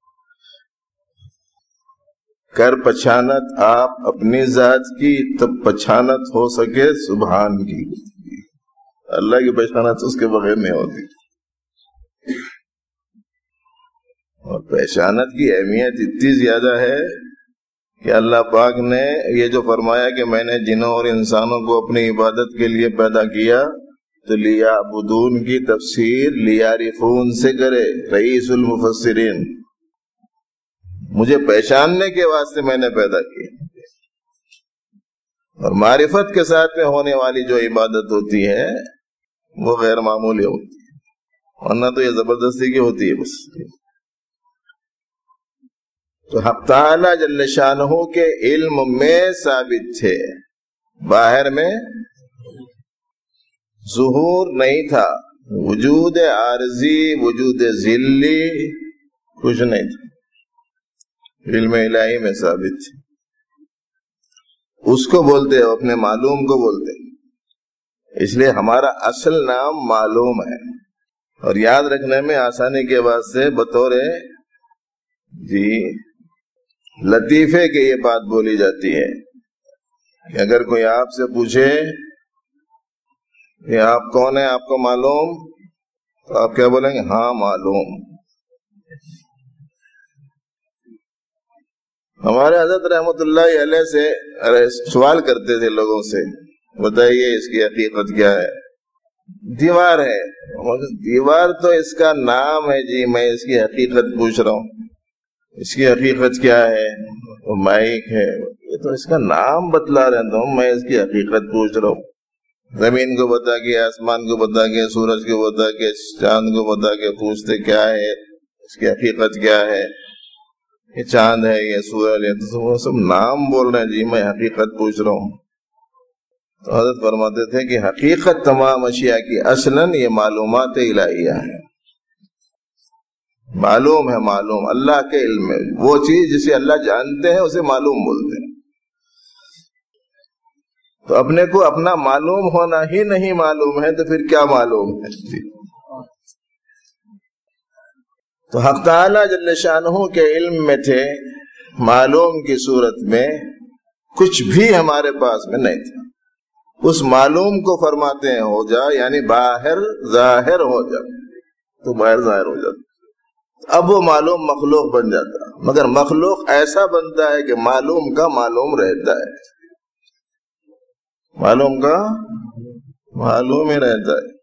کر پہچانت آپ اپنی ذات کی تب پہچانت ہو سکے سبحان کی. اللہ کی پہچانت اس کے بغیر نہیں ہوتی. اور پہچانت کی اہمیت اتنی زیادہ ہے کہ اللہ پاک نے یہ جو فرمایا کہ میں نے جنوں اور انسانوں کو اپنی عبادت کے لیے پیدا کیا، تو لیعبدون کی تفسیر لیعرفون سے کرے. رئیس المفسرین، مجھے پہچاننے کے واسطے میں نے پیدا کی. اور معرفت کے ساتھ میں ہونے والی جو عبادت ہوتی ہے وہ غیر معمولی ہوتی ہے، ورنہ تو یہ زبردستی کی ہوتی ہے بس. تو حق تعالی جل شانہ کے علم میں ثابت تھے، باہر میں ظہور نہیں تھا. وجود عارضی، وجود ذلی کچھ نہیں تھا، علم الہی میں ثابت تھے. اس کو بولتے ہیں، اپنے معلوم کو بولتے ہیں. اس لیے ہمارا اصل نام معلوم ہے. اور یاد رکھنے میں آسانی کے واسطے بطور جی لطیفے کے یہ بات بولی جاتی ہے کہ اگر کوئی آپ سے پوچھے کہ آپ کون ہیں، آپ کو معلوم، تو آپ کیا بولیں گے؟ ہاں معلوم. ہمارے حضرت رحمت اللہ علیہ سے سوال کرتے تھے لوگوں سے، بتائیے اس کی حقیقت کیا ہے؟ دیوار ہے. دیوار تو اس کا نام ہے جی، میں اس کی حقیقت پوچھ رہا ہوں. اس کی حقیقت کیا ہے؟ وہ مائک ہے، یہ تو اس کا نام بتلا رہتا ہوں، میں اس کی حقیقت پوچھ رہا ہوں. زمین کو بتا کے، آسمان کو بتا کے، سورج کو بتا کے، چاند کو بتا کے پوچھتے کیا ہے اس کی حقیقت کیا ہے؟ یہ چاند ہے، یہ سورج ہے، تو وہ سب نام بول رہے ہیں جی، میں حقیقت پوچھ رہا ہوں. تو حضرت فرماتے تھے کہ حقیقت تمام اشیاء کی اصلاً یہ معلومات الہیہ ہے. معلوم ہے، معلوم اللہ کے علم میں وہ چیز جسے اللہ جانتے ہیں اسے معلوم بولتے ہیں. تو اپنے کو اپنا معلوم ہونا ہی نہیں معلوم ہے تو پھر کیا معلوم ہے؟ تو حق تعالی جل شانہ کے علم میں تھے، معلوم کی صورت میں کچھ بھی ہمارے پاس میں نہیں تھا. اس معلوم کو فرماتے ہیں ہو جا، یعنی باہر ظاہر ہو جا، تو باہر ظاہر ہو جاتا. اب وہ معلوم مخلوق بن جاتا، مگر مخلوق ایسا بنتا ہے کہ معلوم کا معلوم رہتا ہے، معلوم کا معلوم ہی رہتا ہے.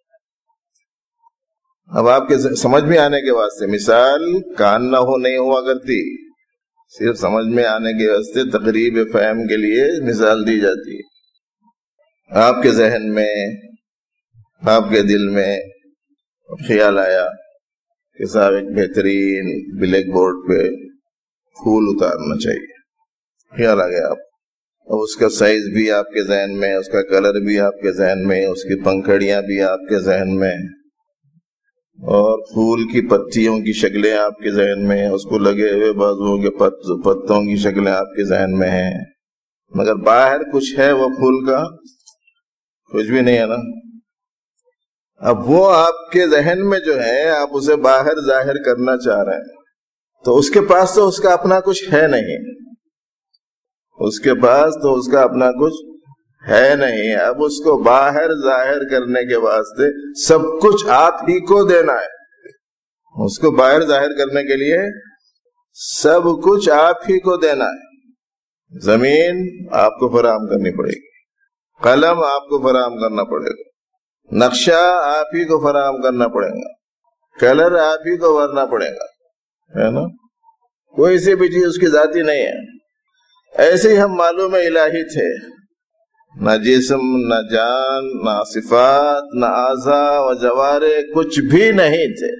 اب آپ کے سمجھ میں آنے کے واسطے مثال کان نہ ہو نہیں ہوا کرتی، صرف سمجھ میں آنے کے واسطے تقریب فہم کے لیے مثال دی جاتی ہے. آپ کے ذہن میں، آپ کے دل میں خیال آیا کہ صاحب ایک بہترین بلیک بورڈ پہ پھول اتارنا چاہیے، خیال آ گیا آپ. اور اس کا سائز بھی آپ کے ذہن میں، اس کا کلر بھی آپ کے ذہن میں، اس کی پنکھڑیاں بھی آپ کے ذہن میں، اور پھول کی پتیوں کی شکلیں آپ کے ذہن میں، اس کو لگے ہوئے بازوؤں کے پتوں کی شکلیں آپ کے ذہن میں ہیں. مگر باہر کچھ ہے وہ پھول کا؟ کچھ بھی نہیں ہے نا. اب وہ آپ کے ذہن میں جو ہے، آپ اسے باہر ظاہر کرنا چاہ رہے ہیں، تو اس کے پاس تو اس کا اپنا کچھ ہے نہیں، اس کے پاس تو اس کا اپنا کچھ ہے نہیں. اب اس کو باہر ظاہر کرنے کے واسطے سب کچھ آپ ہی کو دینا ہے. اس کو باہر ظاہر کرنے کے لیے سب کچھ آپ ہی کو دینا ہے. زمین آپ کو فراہم کرنی پڑے گی، قلم آپ کو فراہم کرنا پڑے گا، نقشہ آپ ہی کو فراہم کرنا پڑے گا، کلر آپ ہی کو بھرنا پڑے گا، ہے نا. کوئی سی بھی چیز اس کی ذاتی نہیں ہے. ایسے ہی ہم معلوم الہی تھے، نہ جسم، نہ جان، نہ صفات، نہ اعضاء و جوارے، کچھ بھی نہیں تھے،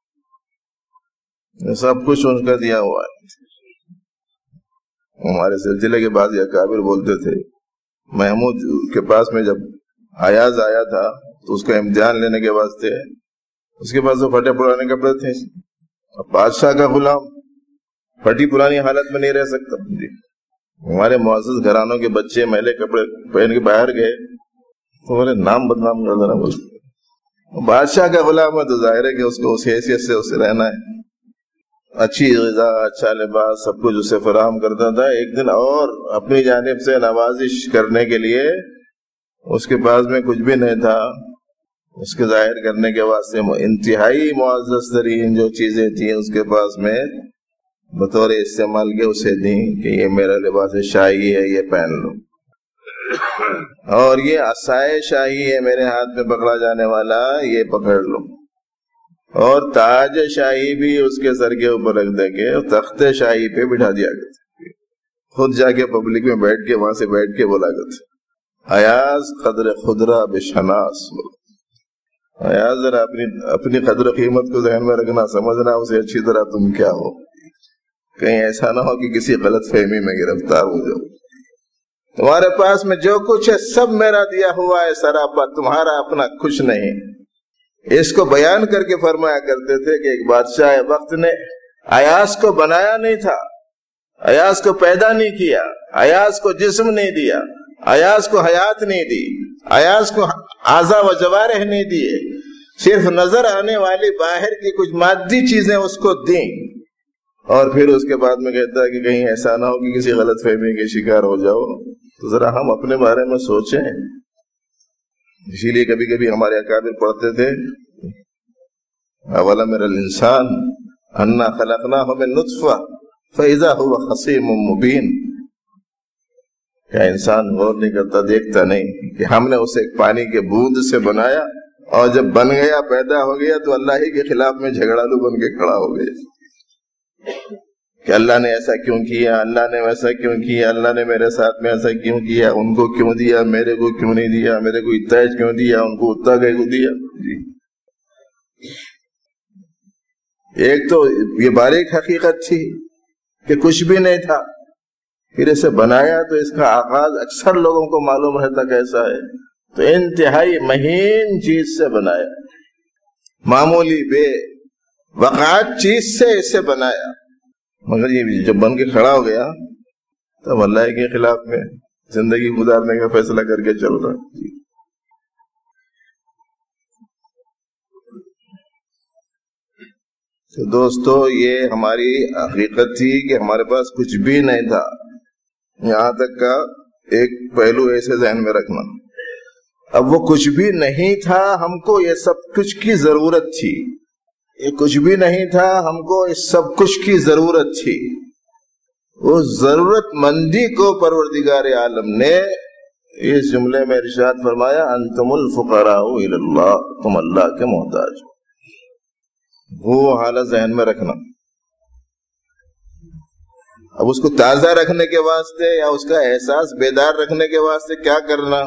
سب کچھ ان کا دیا ہوا ہے۔ ہمارے سلسلے کے بعض اکابر بولتے تھے، محمود کے پاس میں جب ایاز آیا تھا تو اس کا امتحان لینے کے واسطے اس کے پاس تو پھٹے پرانے کپڑے تھے، بادشاہ کا غلام پھٹی پرانی حالت میں نہیں رہ سکتا جی۔ ہمارے معزز گھرانوں کے بچے میلے کپڑے پہن کے باہر گئے تو بولے نام بدنام کر دینا، بولتے بادشاہ کا غلام ہے تو ظاہر ہے کہ اس کو اس حیثیت سے اسے رہنا ہے، اچھی غذا، اچھا لباس، سب کچھ اسے فراہم کرتا تھا۔ ایک دن اور اپنی جانب سے نوازش کرنے کے لیے اس کے پاس میں کچھ بھی نہیں تھا، اس کے ظاہر کرنے کے واسطے انتہائی معزز ترین جو چیزیں تھیں اس کے پاس میں بطور استعمال کے اسے دیں کہ یہ میرا لباس شاہی ہے، یہ پہن لو، اور یہ عصائے شاہی ہے میرے ہاتھ میں پکڑا جانے والا، یہ پکڑ لو، اور تاج شاہی بھی اس کے سر کے اوپر رکھ دیں گے، تخت شاہی پہ بٹھا دیا کرتے، خود جا کے پبلک میں بیٹھ کے وہاں سے بیٹھ کے بولا کرتے ایاز قدر خدرہ بشناس، ایاز ذرا اپنی قدر قیمت کو ذہن میں رکھنا، سمجھنا اسے اچھی طرح تم کیا ہو، کہیں ایسا نہ ہو کہ کسی غلط فہمی میں گرفتار ہو جاؤ۔ تمہارے پاس میں جو کچھ ہے سب میرا دیا ہوا ہے سراپا، تمہارا اپنا کچھ نہیں۔ اس کو بیان کر کے فرمایا کرتے تھے کہ ایک بادشاہ وقت نے ایاز کو بنایا نہیں تھا، ایاز کو پیدا نہیں کیا، ایاز کو جسم نہیں دیا، ایاز کو حیات نہیں دی، ایاز کو اعضاء و جوارح نہیں دیے، صرف نظر آنے والی باہر کی کچھ مادی چیزیں اس کو دیں، اور پھر اس کے بعد میں کہتا ہے کہ کہیں ایسا نہ ہو کہ کسی غلط فہمی کے شکار ہو جاؤ۔ تو ذرا ہم اپنے بارے میں سوچیں، اسی لیے کبھی کبھی ہمارے اکابر پڑھتے تھے اولم یری الانسان انا خلقناہ من نطفہ فاذا هو خصیم مبین، کیا انسان غور نہیں کرتا، دیکھتا نہیں کہ ہم نے اسے ایک پانی کے بوند سے بنایا، اور جب بن گیا، پیدا ہو گیا تو اللہ ہی کے خلاف میں جھگڑالو بن کے کھڑا ہو گیا کہ اللہ نے ایسا کیوں کیا، اللہ نے ویسا کیوں کیا، اللہ نے میرے ساتھ میں ایسا کیوں کیا، ان کو کیوں دیا، میرے کو کیوں نہیں دیا، میرے کو اتنا کیوں دیا، ان کو اتنا کو دیا جی۔ ایک تو یہ باریک حقیقت تھی کہ کچھ بھی نہیں تھا، پھر اسے بنایا تو اس کا آغاز اکثر لوگوں کو معلوم رہتا کیسا ہے، تو انتہائی مہین چیز سے بنایا، معمولی بے وقعت چیز سے اسے بنایا، مگر یہ جب بن کے کھڑا ہو گیا تب اللہ کے خلاف میں زندگی گزارنے کا فیصلہ کر کے چل رہا۔ تو دوستو یہ ہماری حقیقت تھی کہ ہمارے پاس کچھ بھی نہیں تھا، یہاں تک کا ایک پہلو ایسے ذہن میں رکھنا۔ اب وہ کچھ بھی نہیں تھا، ہم کو یہ سب کچھ کی ضرورت تھی، یہ کچھ بھی نہیں تھا، ہم کو اس سب کچھ کی ضرورت تھی۔ اس ضرورت مندی کو پروردگار عالم نے اس جملے میں ارشاد فرمایا انتم الفقراء الی اللہ، تم اللہ کے محتاج ہو۔ وہ حالت ذہن میں رکھنا۔ اب اس کو تازہ رکھنے کے واسطے یا اس کا احساس بیدار رکھنے کے واسطے کیا کرنا؟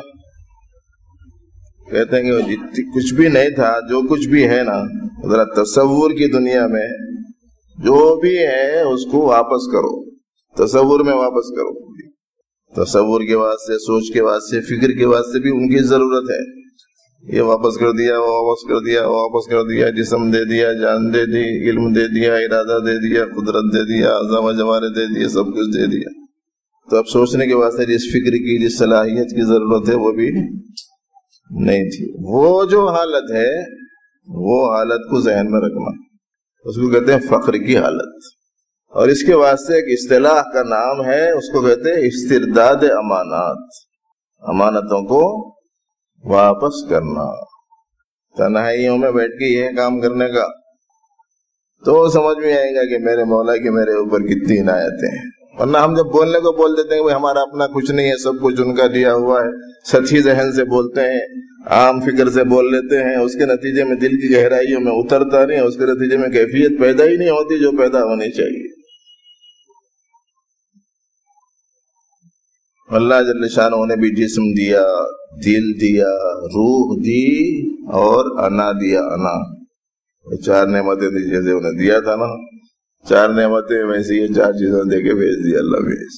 کہتے ہیں کہ کچھ بھی نہیں تھا، جو کچھ بھی ہے نا، ذرا تصور کی دنیا میں جو بھی ہے اس کو واپس کرو، تصور میں واپس کرو۔ تصور کے واسطے، سوچ کے واسطے، فکر کے واسطے بھی ان کی ضرورت ہے۔ یہ واپس کر دیا، وہ واپس کر دیا، وہ واپس کر دیا، جسم دے دیا، جان دے دی، علم دے دیا، ارادہ دے دیا، قدرت دے دیا، اعضاء و جوارح دے دیے، سب کچھ دے دیا۔ تو اب سوچنے کے واسطے جس فکر کی، جس صلاحیت کی ضرورت ہے وہ بھی نہیں تھی۔ وہ جو حالت ہے وہ حالت کو ذہن میں رکھنا، اس کو کہتے ہیں فقر کی حالت، اور اس کے واسطے ایک اصطلاح کا نام ہے، اس کو کہتے ہیں استرداد امانات، امانتوں کو واپس کرنا۔ تنہائیوں میں بیٹھ کے یہ کام کرنے کا تو سمجھ میں آئے گا کہ میرے مولا کی میرے اوپر کتنی عنایتیں ہیں، ورنہ ہم جب بولنے کو بول دیتے ہیں کہ ہمارا اپنا کچھ نہیں ہے، سب کچھ ان کا دیا ہوا ہے، سطحی ذہن سے بولتے ہیں، عام فکر سے بول لیتے ہیں، اس کے نتیجے میں دل کی گہرائیوں میں اترتا نہیں، اس کے نتیجے میں کیفیت پیدا ہی نہیں ہوتی جو پیدا ہونی چاہیے۔ اللہ جل شانہ نے بھی جسم دیا، دل دیا، روح دی اور انا دیا۔ انا چار نعمتیں دی، جیسے انہیں دیا تھا نا چار نعمتیں، ویسے یہ چار چیزیں دے کے بھیج دیا اللہ بھیج۔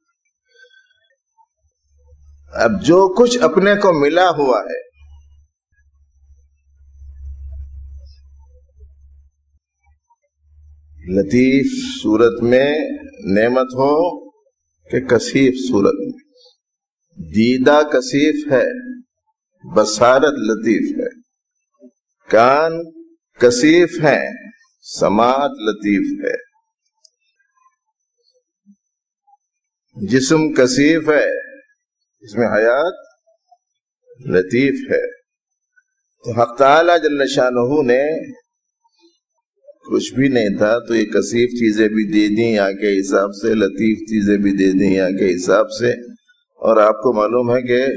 اب جو کچھ اپنے کو ملا ہوا ہے لطیف صورت میں نعمت ہو کہ کثیف صورت میں، دیدہ کثیف ہے، بصارت لطیف ہے، کان کثیف ہے، سماعت لطیف ہے، جسم کثیف ہے، اس میں حیات لطیف ہے۔ تو حق تعالی جل شانہ نے کچھ بھی نہیں تھا تو یہ کثیف چیزیں بھی دے دیں یہاں کے حساب سے، لطیف چیزیں بھی دے دیں یہاں کے حساب سے۔ اور آپ کو معلوم ہے کہ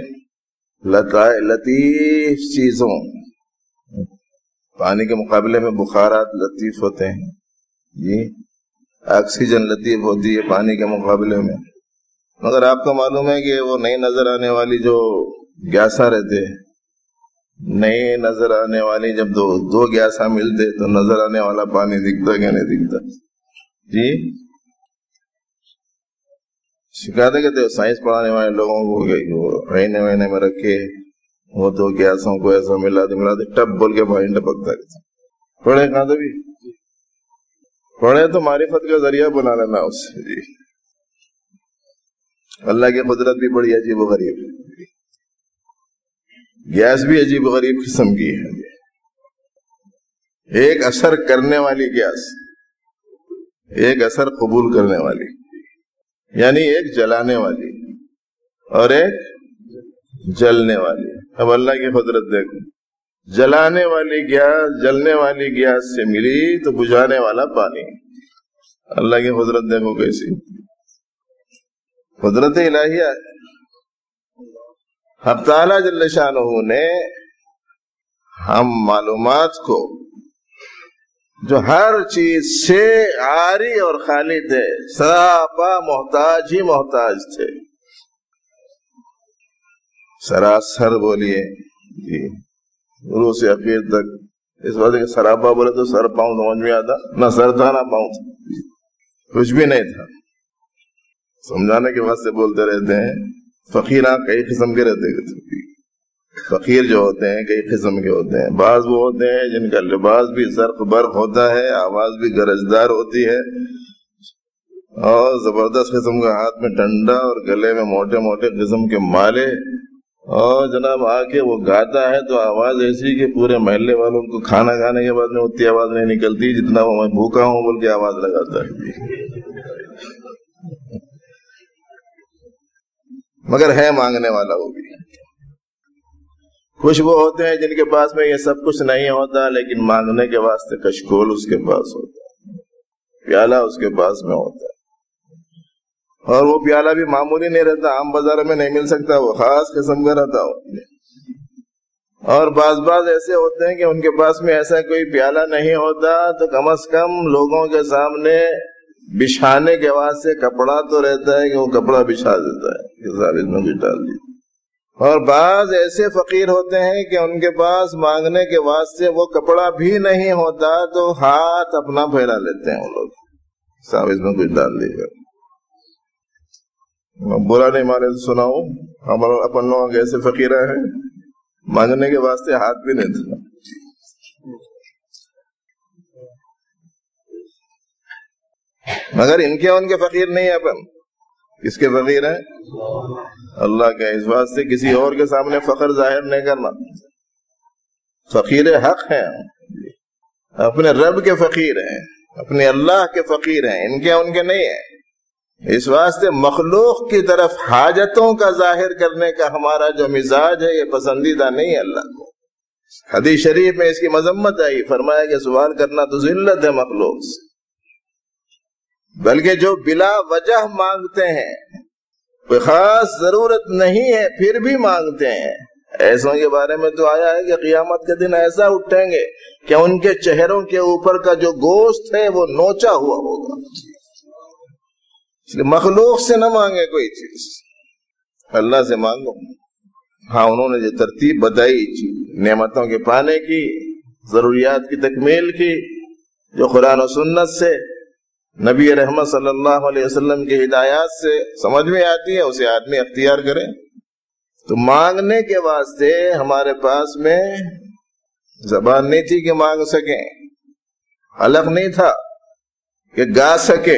لطیف چیزوں، پانی کے مقابلے میں بخارات لطیف ہوتے ہیں جی، آکسیجن لطیف ہوتی ہے پانی کے مقابلے میں، مگر آپ کو معلوم ہے کہ وہ نہیں نظر آنے والی جو گیاسا رہتے، نہیں نظر آنے والی جب دو گیاسا ملتے تو نظر آنے والا پانی دکھتا کہ نہیں دکھتا جی؟ شکایتیں کہتے سائنس پڑھانے والے لوگوں کو رہنے وہنے میں رکھے وہ دو گیسوں کو ایسا ملا دے ٹپ بول کے پانی ٹپکتا رہتا۔ پڑھے کہاں تو بھی پڑھے تو معرفت کا ذریعہ بنا لینا اس سے جی۔ اللہ کی قدرت بھی بڑی عجیب و غریب، گیس بھی عجیب و غریب قسم کی ہے، ایک اثر کرنے والی گیس، ایک اثر قبول کرنے والی، یعنی ایک جلانے والی اور ایک جلنے والی۔ اب اللہ کی قدرت دیکھو، جلانے والی گیس جلنے والی گیس سے ملی تو بجھانے والا پانی۔ اللہ کی قدرت دیکھو کیسی قدرت الہیہ ہے۔ حق تعالی جل شانہ نے ہم معلومات کو جو ہر چیز سے عاری اور خالی تھے، سراپا محتاج ہی محتاج تھے، سراسر بولیے جی شروع سے اخیر تک۔ اس وجہ کہ سراپا بولے تو سر پاؤں سمجھ میں آتا، نہ سر تھا نہ پاؤں تھا، کچھ بھی نہیں تھا، سمجھانے کے واسطے بولتے رہتے ہیں۔ فقیراں کئی قسم کے رہتے ہیں، فقیر جو ہوتے ہیں کئی قسم کے ہوتے ہیں، بعض وہ ہوتے ہیں جن کا لباس بھی زرق برق ہوتا ہے، آواز بھی گرجدار ہوتی ہے اور زبردست قسم کا ہاتھ میں ڈنڈا اور گلے میں موٹے موٹے قسم کے مالے، اور جناب آ کے وہ گاتا ہے تو آواز ایسی کہ پورے محلے والوں کو کھانا کھانے کے بعد میں اتنی آواز نہیں نکلتی جتنا وہ میں بھوکا ہوں بول کے آواز لگاتا ہے، مگر ہے مانگنے والا وہ بھی۔ کچھ وہ ہوتے ہیں جن کے پاس میں یہ سب کچھ نہیں ہوتا لیکن مانگنے کے واسطے کشکول اس کے پاس ہوتا ہے، پیالہ اس کے پاس میں ہوتا ہے، اور وہ پیالہ بھی معمولی نہیں رہتا، عام بازار میں نہیں مل سکتا، وہ خاص قسم کا رہتا ہو۔ اور بعض ایسے ہوتے ہیں کہ ان کے پاس میں ایسا کوئی پیالہ نہیں ہوتا تو کم از کم لوگوں کے سامنے بچھانے کے واسطے کپڑا تو رہتا ہے کہ وہ کپڑا بچھا دیتا ہے کہ صاحب اس میں کچھ ڈال دیتا۔ اور بعض ایسے فقیر ہوتے ہیں کہ ان کے پاس مانگنے کے واسطے وہ کپڑا بھی نہیں ہوتا تو ہاتھ اپنا پھیلا لیتے ہیں وہ لوگ، صاحب اس میں کچھ ڈال دیجیے۔ برا نہیں مانے تو سناؤ، ہمارا اپن لوگ ایسے فقیرہ ہیں مانگنے کے واسطے ہاتھ بھی نہیں تھا۔ مگر ان کے فقیر نہیں ہیں، اپن کس کے فقیر ہیں؟ اللہ کے۔ اس واسطے کسی اور کے سامنے فخر ظاہر نہیں کرنا، فقیر حق ہیں، اپنے رب کے فقیر ہیں، اپنے اللہ کے فقیر ہیں، ان کے نہیں ہیں۔ اس واسطے مخلوق کی طرف حاجتوں کا ظاہر کرنے کا ہمارا جو مزاج ہے یہ پسندیدہ نہیں ہے اللہ کو۔ حدیث شریف میں اس کی مذمت آئی، فرمایا کہ سوال کرنا تو ذلت ہے مخلوق سے، بلکہ جو بلا وجہ مانگتے ہیں، کوئی خاص ضرورت نہیں ہے پھر بھی مانگتے ہیں، ایسوں کے بارے میں تو آیا ہے کہ قیامت کے دن ایسا اٹھیں گے کہ ان کے چہروں کے اوپر کا جو گوشت ہے وہ نوچا ہوا ہوگا۔ اس لیے مخلوق سے نہ مانگے کوئی چیز، अल्लाह से मांगो। हाँ, उन्होंने जो तरतीब बताई नेमतों के पाने की, जरूरियात की तकमील की, जो कुरान और सुन्नत से, नबी रहमत सल्लल्लाहु अलैहि वसल्लम की हिदायत से समझ में आती है, उसे आदमी अख्तियार करे। तो मांगने के वास्ते हमारे पास में जबान नहीं थी कि मांग सके, हलक नहीं था कि गा सके,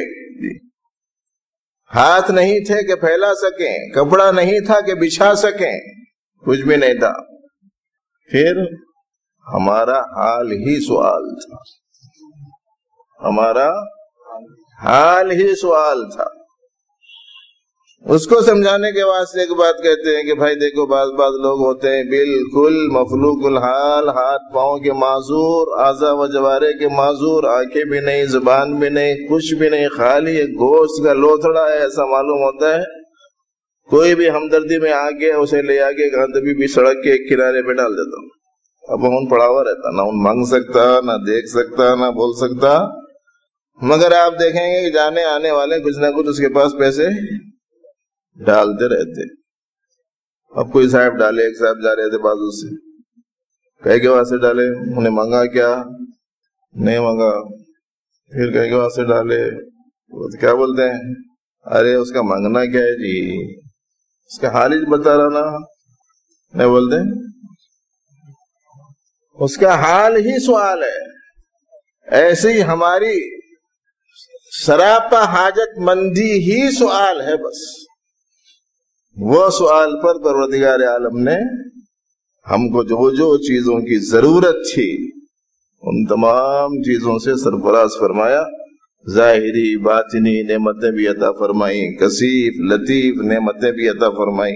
हाथ नहीं थे कि फैला सके, कपड़ा नहीं था कि बिछा सके, कुछ भी नहीं था। फिर हमारा हाल ही सवाल था, हमारा हाल ही सवाल था। उसको समझाने के वास्ते एक बात कहते हैं कि भाई देखो, बाज लोग होते हैं बिल्कुल मफलूकुल हाल, हाथ पांव के माजूर, आज़ा व जवारे के माजूर, आंखें भी नहीं, जुबान भी नहीं, कुछ भी नहीं, खाली एक गोश्त का लोथड़ा है, ऐसा मालूम होता है। कोई भी हमदर्दी में आ गया, उसे ले आके कभी भी सड़क के किनारे पे डाल देता। अब उन पड़ा हुआ रहता, ना उन मांग सकता, ना देख सकता, ना बोल सकता। मगर आप देखेंगे कि जाने आने वाले कुछ ना कुछ उसके पास पैसे डालते रहते। अब कोई साहब डाले, एक साहब जा रहे थे बाजू से, कह के वहां से डाले, उन्हें मांगा क्या? नहीं मांगा। फिर कह के वहां से डाले, वो तो क्या बोलते हैं, अरे उसका मांगना क्या है जी, उसका हाल ही बता रहा ना, नहीं बोलते, उसका हाल ही सवाल है। ऐसे ही हमारी सरापा हाजत मंदी ही सवाल है। बस वो सवाल पर परवरदिगार आलम ने हमको जो जो चीजों की जरूरत थी उन तमाम चीजों से सरफराज फरमाया। जाहिरी बातिनी नेमतें भी अता फरमाई, कसीफ लतीफ नेमतें भी अता फरमाई।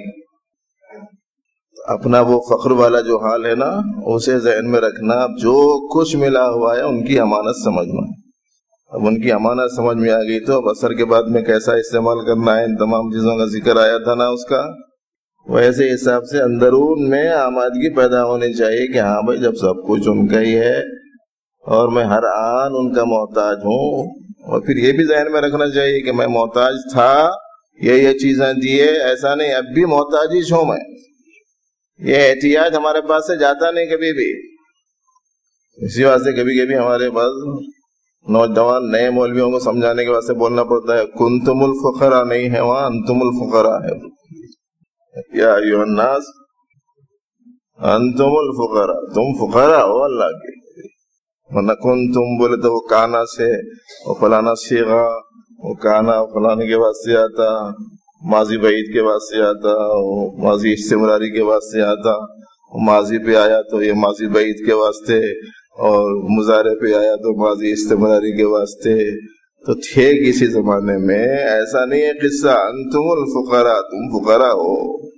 अपना वो फख्र वाला जो हाल है ना, उसे जहन में रखना। जो कुछ मिला हुआ है उनकी अमानत समझना। अब उनकी अमानत समझ में आ गई तो अब असर के बाद में कैसा इस्तेमाल करना है, इन तमाम चीजों का जिक्र आया था ना उसका। वैसे हिसाब से अंदरून में आमादगी पैदा होनी चाहिए कि हाँ भाई, जब सब कुछ उनका ही है और मैं हर आन उनका मोहताज हूँ। और फिर ये भी जहन में रखना चाहिए कि मैं मोहताज था, ये चीजें दिए, ऐसा नहीं अब भी मोहताजी हूं मैं। ये एहतियाज हमारे पास से जाता नहीं कभी भी। इसी वास्ते कभी कभी हमारे पास नौजवान नए मौलवियों को समझाने के वास्ते बोलना पड़ता है, कुंतुमुल फुकरा नहीं है, वहां अंतुमुल फुकरा है। या अय्युहन नास अंतुमुल फुकरा, तुम फुकरा हो अल्लाह के। वरना कुंतुम बोले तो वो काना से, वो फलाना सीगा, वो काना फलाने के वास्ते आता, माजी बईद के वास्ते आता, वो माजी इस्तिमरारी के वास्ते आता, माजी पे आया तो ये माजी बईद के वास्ते, और मुजारे पे आया तो माजी इस्तिमरारी के वास्ते। तो थे किसी जमाने में, ऐसा नहीं है किस्सा। अंतुमुल फुकरा, तुम फुकरा हो।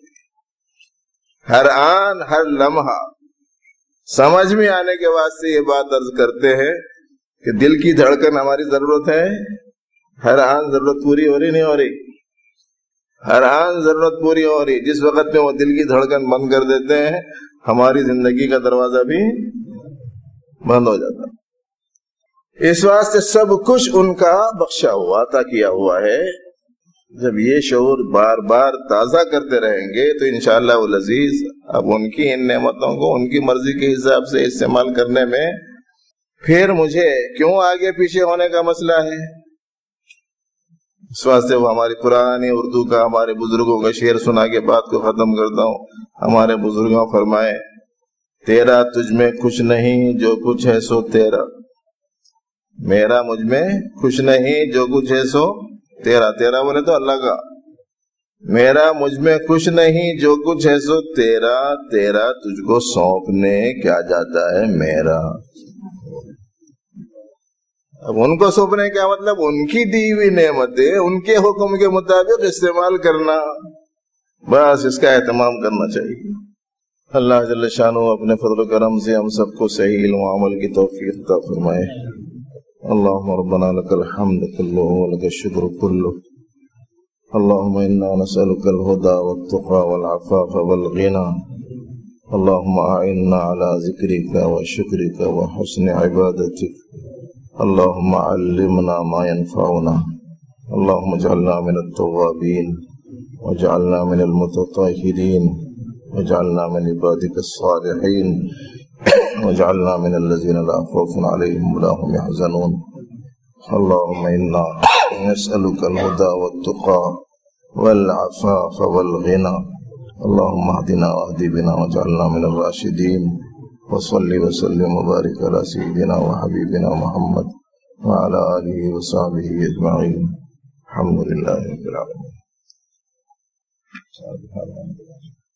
हर आन हर लम्हा समझ में आने के वास्ते ये बात अर्ज करते हैं कि दिल की धड़कन हमारी जरूरत है। हर आन जरूरत पूरी हो रही नहीं हो रही, हर आन जरूरत पूरी हो रही। जिस वक्त में वो दिल की धड़कन बंद कर देते हैं, हमारी जिंदगी का दरवाजा भी बंद हो जाता। इस वास्ते सब कुछ उनका बख्शा हुआ, अता किया हुआ है। जब ये शऊर बार बार ताजा करते रहेंगे तो इंशाअल्लाह वल अजीज अब उनकी इन नेमतों को उनकी मर्जी के हिसाब से इस्तेमाल करने में फिर मुझे क्यों आगे पीछे होने का मसला है। इस वास्ते वो हमारी पुरानी उर्दू का, हमारे बुजुर्गों का शेर सुना के बात को खत्म करता हूँ। हमारे बुजुर्गों फरमाए, तेरा तुझ में खुश नहीं जो कुछ है सो तेरा, मेरा मुझ में खुश नहीं जो कुछ है सो तेरा। तेरा बोले तो अल्लाह का। मेरा मुझ में खुश नहीं जो कुछ है सो तेरा, तेरा तुझको सौंपने क्या जाता है मेरा। अब उनको सौंपने क्या मतलब, उनकी दी हुई नेमतें उनके हुक्म के मुताबिक इस्तेमाल करना, बस इसका एहतमाम करना चाहिए। अल्लाह जल्ल शानो अपने फजल करम से हम सबको सही इल्म व अमल की तौफीक अता फरमाए। अल्लाहुम्मा रब्बना लकल हम्द कुल्लुहु व लकश शुक्र कुल्लुहु। अल्लाहुम्मा इन्ना नसअलुकल हुदा वत्तुक़ा वल अफ़ाफ़ वल ग़िना। अल्लाहुम्मा अइन्ना अला ज़िक्रिका व शुक्रिका व हुस्नि इबादतिक। अल्लाहुम्मा अल्लिमना मा यनफ़अुना। अल्लाहुम्मा इजअलना मिनत तव्वाबीन واجعلنا من المتطهرين، واجعلنا من عبادك الصالحين، واجعلنا من الذين لا خوف عليهم ولا هم يحزنون. اللهم إنا نسألك الهدى والتقى والعفاف والغنى. اللهم اهدنا واهد بنا واجعلنا من الراشدين. وصل وسلم وبارك على سيدنا وحبيبنا محمد وعلى آله وصحبه أجمعين. الحمد لله رب العالمين.